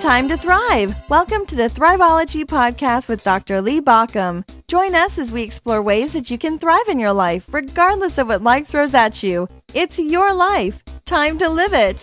time to thrive. Welcome to the Thriveology Podcast with Dr. Lee Baucom. Join us as we explore ways that you can thrive in your life, regardless of what life throws at you. It's your life. Time to live it.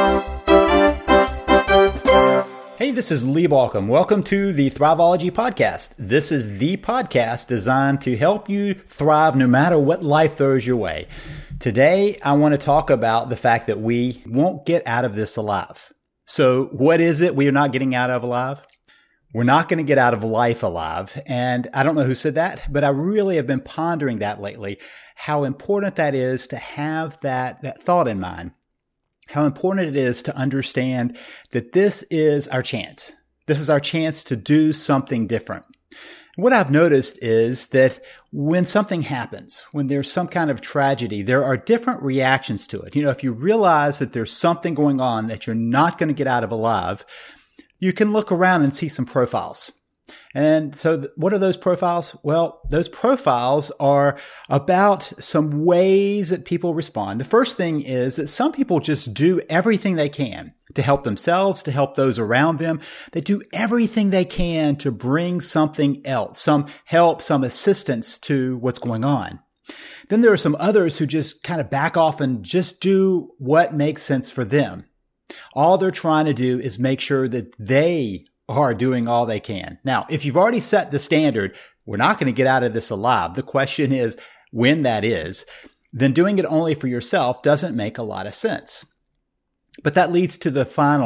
Hey, this is Lee Baucom. Welcome to the Thriveology Podcast. This is the podcast designed to help you thrive no matter what life throws your way. Today, I want to talk about the fact that we won't get out of this alive. So what is it we are not getting out of alive? We're not going to get out of life alive. And I don't know who said that, but I really have been pondering that lately, how important that is to have that thought in mind, how important it is to understand that this is our chance. This is our chance to do something different. What I've noticed is that when something happens, when there's some kind of tragedy, there are different reactions to it. You know, if you realize that there's something going on that you're not going to get out of alive, you can look around and see some profiles. And so what are those profiles? Well, those profiles are about some ways that people respond. The first thing is that some people just do everything they can to help themselves, to help those around them. They do everything they can to bring something else, some help, some assistance to what's going on. Then there are some others who just kind of back off and just do what makes sense for them. All they're trying to do is make sure that they are doing all they can. Now, if you've already set the standard, we're not going to get out of this alive. The question is when that is, then doing it only for yourself doesn't make a lot of sense. But that leads to the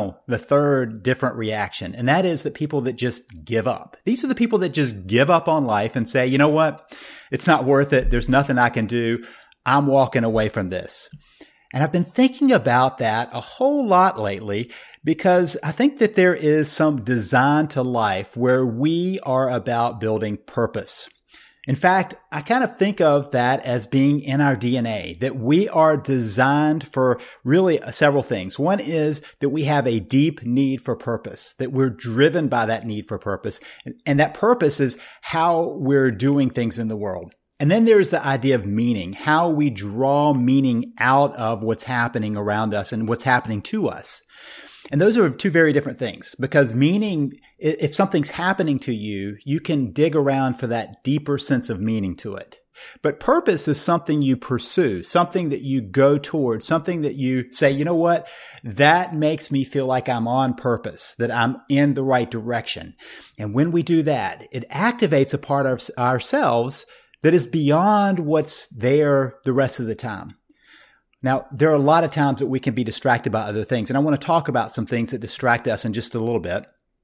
third different reaction. And that is that people that just give up. These are the people that just give up on life and say, you know what? It's not worth it. There's nothing I can do. I'm walking away from this. And I've been thinking about that a whole lot lately because I think that there is some design to life where we are about building purpose. In fact, I kind of think of that as being in our DNA, that we are designed for really several things. One is that we have a deep need for purpose, that we're driven by that need for purpose. And that purpose is how we're doing things in the world. And then there's the idea of meaning, how we draw meaning out of what's happening around us and what's happening to us. And those are two very different things because meaning, if something's happening to you, you can dig around for that deeper sense of meaning to it. But purpose is something you pursue, something that you go towards, something that you say, you know what, that makes me feel like I'm on purpose, that I'm in the right direction. And when we do that, it activates a part of ourselves that is beyond what's there the rest of the time. Now, there are a lot of times that we can be distracted by other things, and I want to talk about some things that distract us in just a little bit,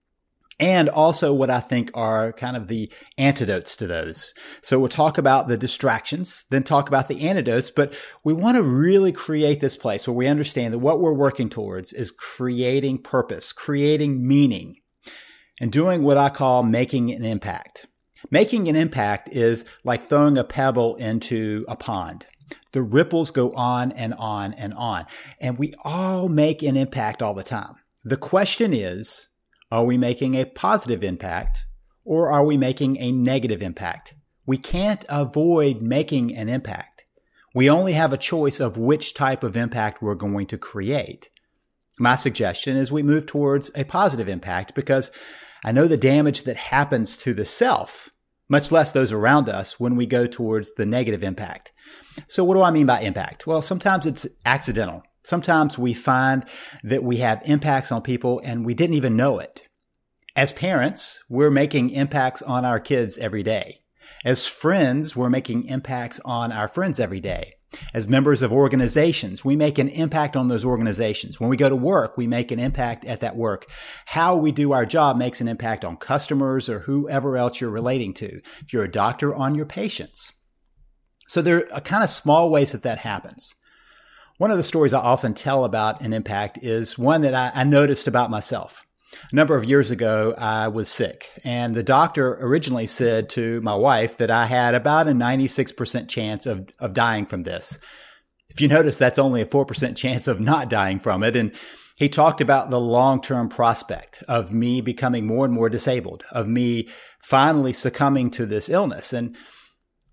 and also what I think are kind of the antidotes to those. So we'll talk about the distractions, then talk about the antidotes, but we want to really create this place where we understand that what we're working towards is creating purpose, creating meaning, and doing what I call making an impact. Making an impact is like throwing a pebble into a pond. The ripples go on and on and on. And we all make an impact all the time. The question is, are we making a positive impact or are we making a negative impact? We can't avoid making an impact. We only have a choice of which type of impact we're going to create. My suggestion is we move towards a positive impact because I know the damage that happens to the self, much less those around us, when we go towards the negative impact. So what do I mean by impact? Well, sometimes it's accidental. Sometimes we find that we have impacts on people and we didn't even know it. As parents, we're making impacts on our kids every day. As friends, we're making impacts on our friends every day. As members of organizations, we make an impact on those organizations. When we go to work, we make an impact at that work. How we do our job makes an impact on customers or whoever else you're relating to. If you're a doctor, on your patients. So there are kind of small ways that happens. One of the stories I often tell about an impact is one that I noticed about myself. A number of years ago, I was sick, and the doctor originally said to my wife that I had about a 96% chance of dying from this. If you notice, that's only a 4% chance of not dying from it. And he talked about the long-term prospect of me becoming more and more disabled, of me finally succumbing to this illness. And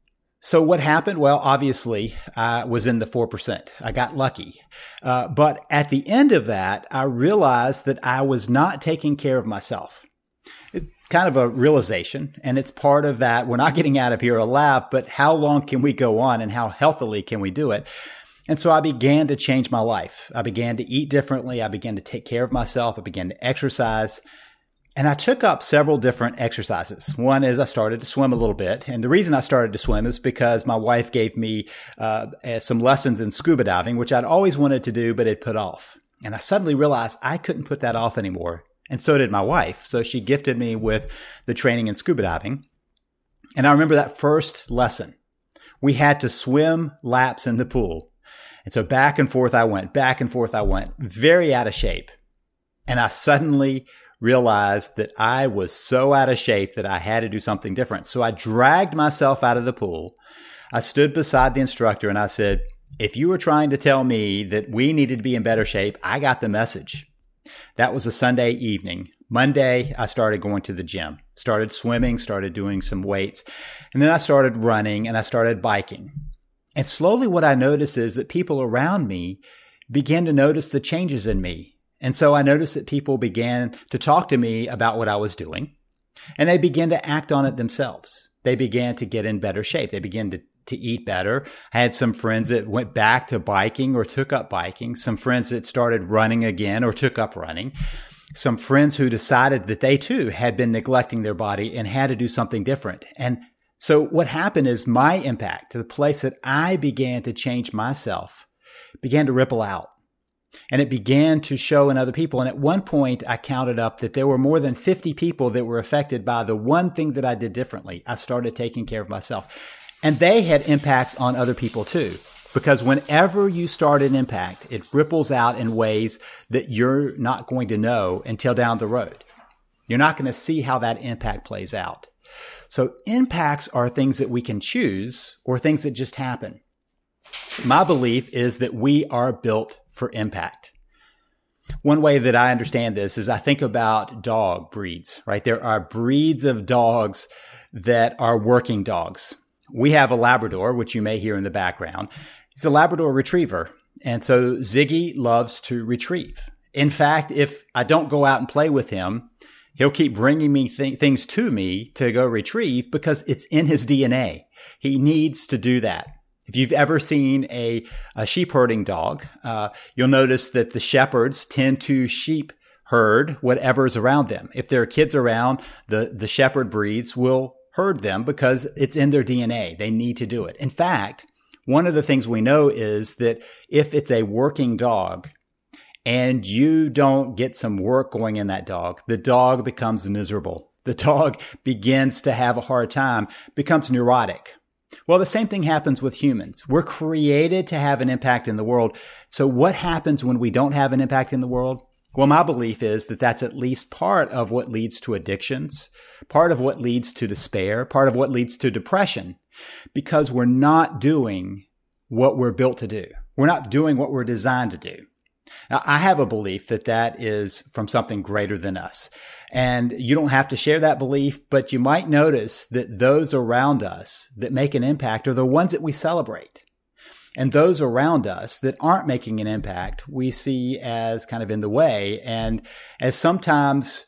So what happened? Well, obviously, I was in the 4%. I got lucky. But at the end of that, I realized that I was not taking care of myself. It's kind of a realization, and it's part of that. We're not getting out of here alive, but how long can we go on and how healthily can we do it? And so I began to change my life. I began to eat differently. I began to take care of myself. I began to exercise. And I took up several different exercises. One is I started to swim a little bit. And the reason I started to swim is because my wife gave me some lessons in scuba diving, which I'd always wanted to do, but had put off. And I suddenly realized I couldn't put that off anymore. And so did my wife. So she gifted me with the training in scuba diving. And I remember that first lesson. We had to swim laps in the pool. And so back and forth I went, very out of shape. And I suddenly realized that I was so out of shape that I had to do something different. So I dragged myself out of the pool. I stood beside the instructor and I said, if you were trying to tell me that we needed to be in better shape, I got the message. That was a Sunday evening. Monday, I started going to the gym, started swimming, started doing some weights, and then I started running and I started biking. And slowly what I noticed is that people around me began to notice the changes in me. And so I noticed that people began to talk to me about what I was doing, and they began to act on it themselves. They began to get in better shape. They began to eat better. I had some friends that went back to biking or took up biking, some friends that started running again or took up running, some friends who decided that they too had been neglecting their body and had to do something different. And so what happened is my impact, the place that I began to change myself, began to ripple out. And it began to show in other people. And at one point, I counted up that there were more than 50 people that were affected by the one thing that I did differently. I started taking care of myself. And they had impacts on other people too. Because whenever you start an impact, it ripples out in ways that you're not going to know until down the road. You're not going to see how that impact plays out. So impacts are things that we can choose or things that just happen. My belief is that we are built for impact. One way that I understand this is I think about dog breeds, right? There are breeds of dogs that are working dogs. We have a Labrador, which you may hear in the background. He's a Labrador retriever. And so Ziggy loves to retrieve. In fact, if I don't go out and play with him, he'll keep bringing me things to me to go retrieve because it's in his DNA. He needs to do that. If you've ever seen a sheep herding dog, you'll notice that the shepherds tend to sheep herd whatever's around them. If there are kids around, the shepherd breeds will herd them because it's in their DNA. They need to do it. In fact, one of the things we know is that if it's a working dog and you don't get some work going in that dog, the dog becomes miserable. The dog begins to have a hard time, becomes neurotic. Well, the same thing happens with humans. We're created to have an impact in the world. So what happens when we don't have an impact in the world? Well, my belief is that that's at least part of what leads to addictions, part of what leads to despair, part of what leads to depression, because we're not doing what we're built to do. We're not doing what we're designed to do. Now, I have a belief that that is from something greater than us. And you don't have to share that belief, but you might notice that those around us that make an impact are the ones that we celebrate. And those around us that aren't making an impact, we see as kind of in the way and as sometimes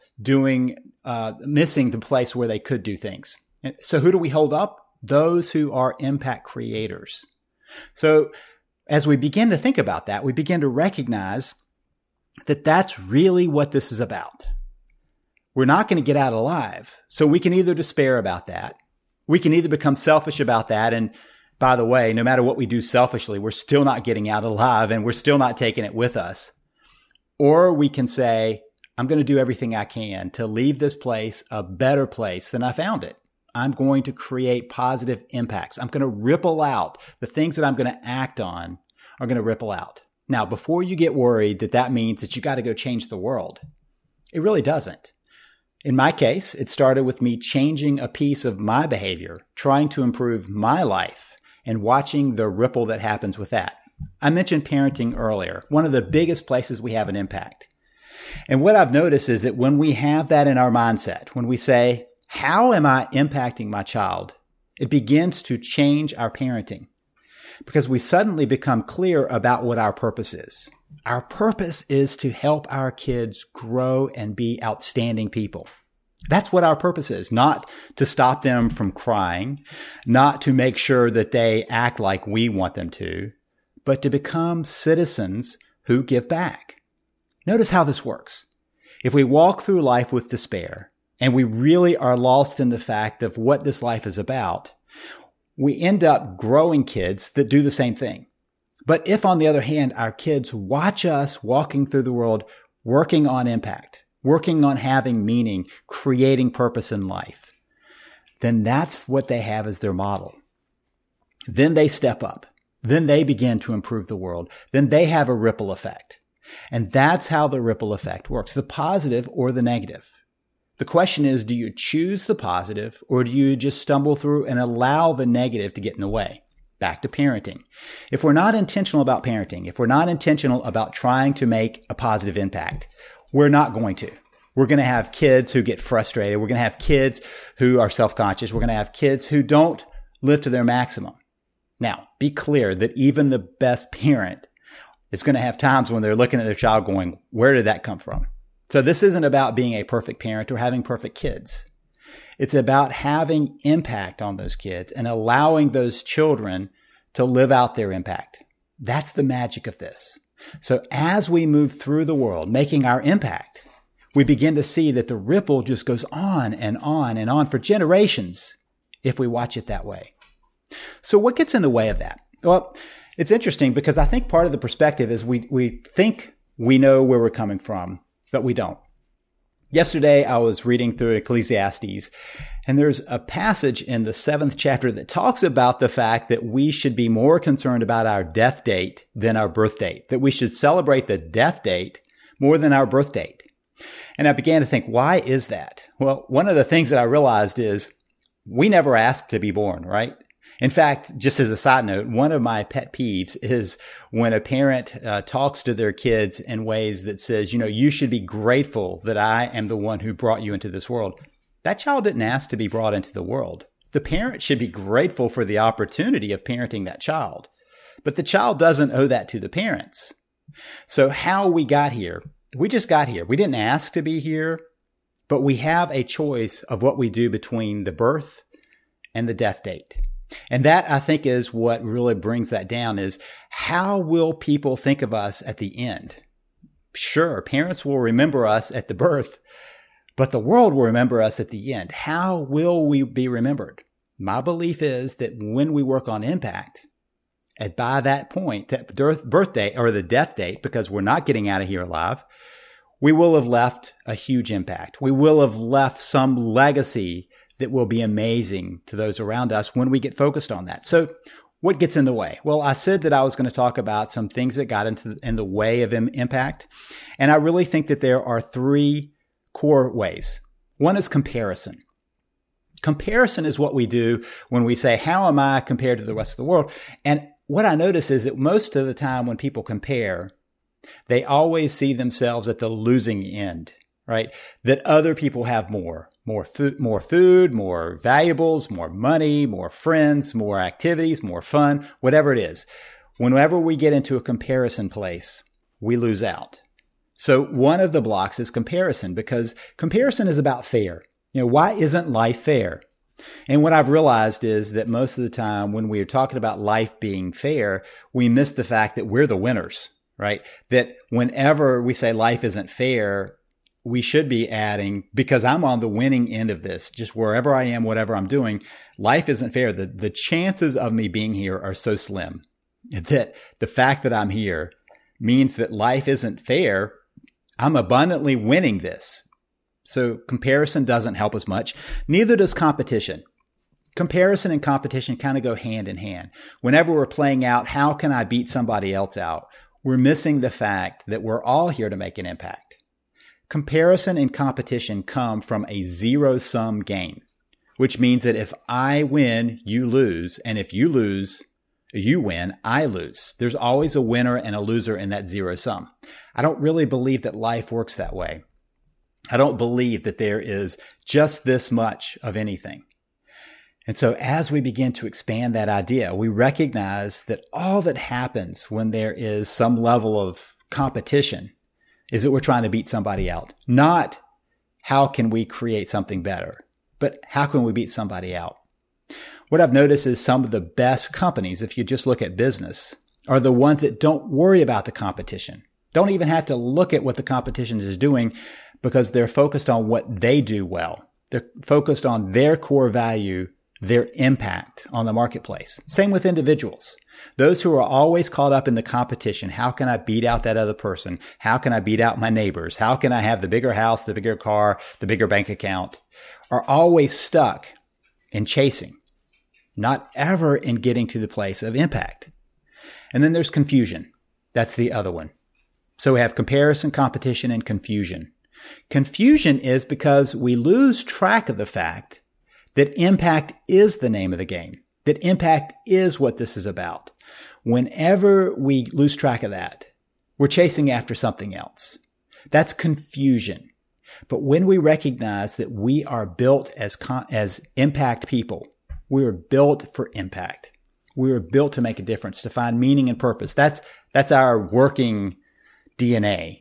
missing the place where they could do things. So who do we hold up? Those who are impact creators. So as we begin to think about that, we begin to recognize that that's really what this is about. We're not going to get out alive. So we can either despair about that. We can either become selfish about that. And by the way, no matter what we do selfishly, we're still not getting out alive and we're still not taking it with us. Or we can say, I'm going to do everything I can to leave this place a better place than I found it. I'm going to create positive impacts. I'm going to ripple out. The things that I'm going to act on are going to ripple out. Now, before you get worried that means that you got to go change the world, it really doesn't. In my case, it started with me changing a piece of my behavior, trying to improve my life, and watching the ripple that happens with that. I mentioned parenting earlier, one of the biggest places we have an impact. And what I've noticed is that when we have that in our mindset, when we say, how am I impacting my child? It begins to change our parenting because we suddenly become clear about what our purpose is. Our purpose is to help our kids grow and be outstanding people. That's what our purpose is, not to stop them from crying, not to make sure that they act like we want them to, but to become citizens who give back. Notice how this works. If we walk through life with despair and we really are lost in the fact of what this life is about, we end up growing kids that do the same thing. But if, on the other hand, our kids watch us walking through the world, working on impact, working on having meaning, creating purpose in life, then that's what they have as their model. Then they step up. Then they begin to improve the world. Then they have a ripple effect. And that's how the ripple effect works, the positive or the negative. The question is, do you choose the positive or do you just stumble through and allow the negative to get in the way? Back to parenting. If we're not intentional about parenting, if we're not intentional about trying to make a positive impact, we're not going to. We're going to have kids who get frustrated. We're going to have kids who are self-conscious. We're going to have kids who don't live to their maximum. Now, be clear that even the best parent is going to have times when they're looking at their child going, where did that come from? So this isn't about being a perfect parent or having perfect kids. It's about having impact on those kids and allowing those children to live out their impact. That's the magic of this. So as we move through the world, making our impact, we begin to see that the ripple just goes on and on and on for generations if we watch it that way. So what gets in the way of that? Well, it's interesting because I think part of the perspective is we think we know where we're coming from, but we don't. Yesterday, I was reading through Ecclesiastes, and there's a passage in the 7th chapter that talks about the fact that we should be more concerned about our death date than our birth date, that we should celebrate the death date more than our birth date. And I began to think, why is that? Well, one of the things that I realized is we never asked to be born, right? In fact, just as a side note, one of my pet peeves is when a parent talks to their kids in ways that says, you should be grateful that I am the one who brought you into this world. That child didn't ask to be brought into the world. The parent should be grateful for the opportunity of parenting that child. But the child doesn't owe that to the parents. So how we got here, we just got here. We didn't ask to be here, but we have a choice of what we do between the birth and the death date. And that, I think, is what really brings that down is how will people think of us at the end? Sure, parents will remember us at the birth, but the world will remember us at the end. How will we be remembered? My belief is that when we work on impact, and by that point, that birth date or the death date, because we're not getting out of here alive, we will have left a huge impact. We will have left some legacy that will be amazing to those around us when we get focused on that. So what gets in the way? Well, I said that I was going to talk about some things that got in the way of impact. And I really think that there are 3 core ways. One is comparison. Comparison is what we do when we say, how am I compared to the rest of the world? And what I notice is that most of the time when people compare, they always see themselves at the losing end, right? That other people have more food, more valuables, more money, more friends, more activities, more fun, whatever it is. Whenever we get into a comparison place, we lose out. So one of the blocks is comparison because comparison is about fair. Why isn't life fair? And what I've realized is that most of the time when we are talking about life being fair, we miss the fact that we're the winners, right? That whenever we say life isn't fair, we should be adding, because I'm on the winning end of this, just wherever I am, whatever I'm doing, life isn't fair. The chances of me being here are so slim that the fact that I'm here means that life isn't fair. I'm abundantly winning this. So comparison doesn't help us much. Neither does competition. Comparison and competition kind of go hand in hand. Whenever we're playing out, how can I beat somebody else out? We're missing the fact that we're all here to make an impact. Comparison and competition come from a zero-sum game, which means that if I win, you lose. And if you lose, you win, I lose. There's always a winner and a loser in that zero sum. I don't really believe that life works that way. I don't believe that there is just this much of anything. And so as we begin to expand that idea, we recognize that all that happens when there is some level of competition is that we're trying to beat somebody out. Not how can we create something better, but how can we beat somebody out? What I've noticed is some of the best companies, if you just look at business, are the ones that don't worry about the competition. Don't even have to look at what the competition is doing because they're focused on what they do well. They're focused on their core value, their impact on the marketplace. Same with individuals. Those who are always caught up in the competition. How can I beat out that other person? How can I beat out my neighbors? How can I have the bigger house, the bigger car, the bigger bank account? Are always stuck in chasing, not ever in getting to the place of impact. And then there's confusion. That's the other one. So we have comparison, competition, and confusion. Confusion is because we lose track of the fact that impact is the name of the game, that impact is what this is about. Whenever we lose track of that, we're chasing after something else. That's confusion. But when we recognize that we are built as impact people, we are built for impact. We are built to make a difference, to find meaning and purpose. That's our working DNA.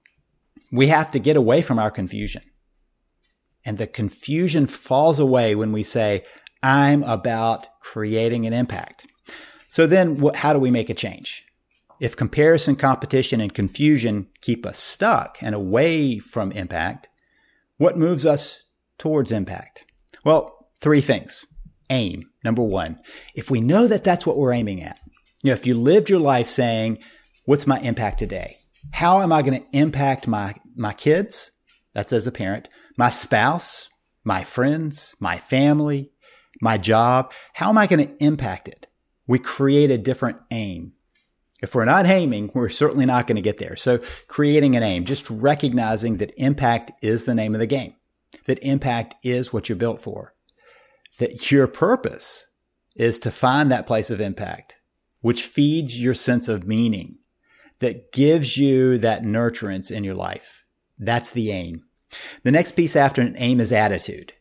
We have to get away from our confusion. And the confusion falls away when we say, I'm about creating an impact. So then how do we make a change? If comparison, competition, and confusion keep us stuck and away from impact, what moves us towards impact? Well, 3 things. Aim. Number 1, if we know that that's what we're aiming at, if you lived your life saying, what's my impact today? How am I going to impact my kids? That's as a parent, my spouse, my friends, my family, my job. How am I going to impact it? We create a different aim. If we're not aiming, we're certainly not going to get there. So creating an aim, just recognizing that impact is the name of the game, that impact is what you're built for, that your purpose is to find that place of impact, which feeds your sense of meaning, that gives you that nurturance in your life. That's the aim. The next piece after an aim is attitude.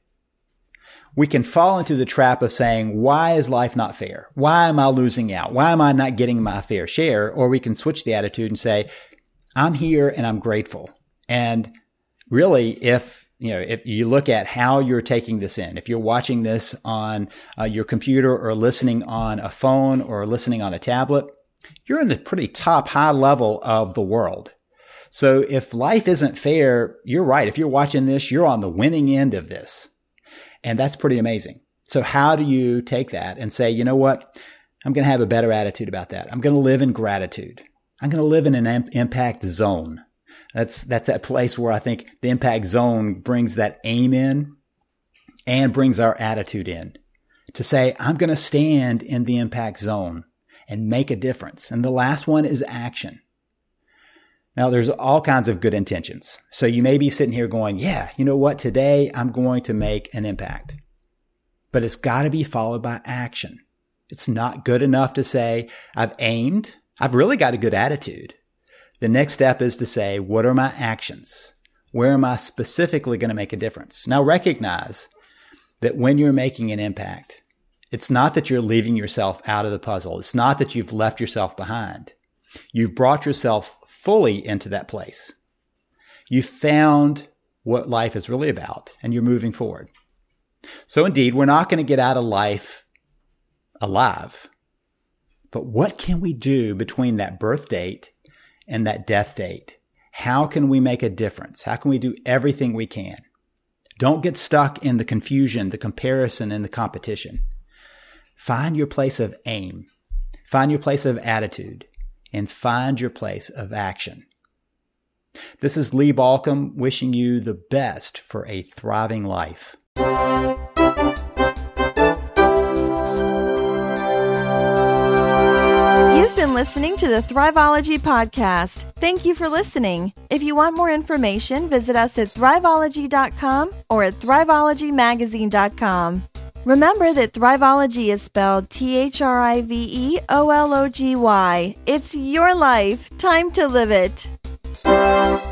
We can fall into the trap of saying, why is life not fair? Why am I losing out? Why am I not getting my fair share? Or we can switch the attitude and say, I'm here and I'm grateful. And really, if you look at how you're taking this in, if you're watching this on your computer or listening on a phone or listening on a tablet, you're in the pretty high level of the world. So if life isn't fair, you're right. If you're watching this, you're on the winning end of this. And that's pretty amazing. So how do you take that and say, you know what? I'm going to have a better attitude about that. I'm going to live in gratitude. I'm going to live in an impact zone. That's that place where I think the impact zone brings that aim in and brings our attitude in to say, I'm going to stand in the impact zone and make a difference. And the last one is action. Now, there's all kinds of good intentions. So you may be sitting here going, yeah, you know what? Today I'm going to make an impact. But it's got to be followed by action. It's not good enough to say, I've aimed. I've really got a good attitude. The next step is to say, what are my actions? Where am I specifically going to make a difference? Now, recognize that when you're making an impact, it's not that you're leaving yourself out of the puzzle. It's not that you've left yourself behind. You've brought yourself fully into that place. You've found what life is really about, and you're moving forward. So indeed, we're not going to get out of life alive. But what can we do between that birth date and that death date? How can we make a difference? How can we do everything we can? Don't get stuck in the confusion, the comparison, and the competition. Find your place of aim. Find your place of attitude. And find your place of action. This is Lee Baucom wishing you the best for a thriving life. You've been listening to the Thriveology Podcast. Thank you for listening. If you want more information, visit us at thriveology.com or at thriveologymagazine.com. Remember that Thriveology is spelled Thriveology. It's your life. Time to live it.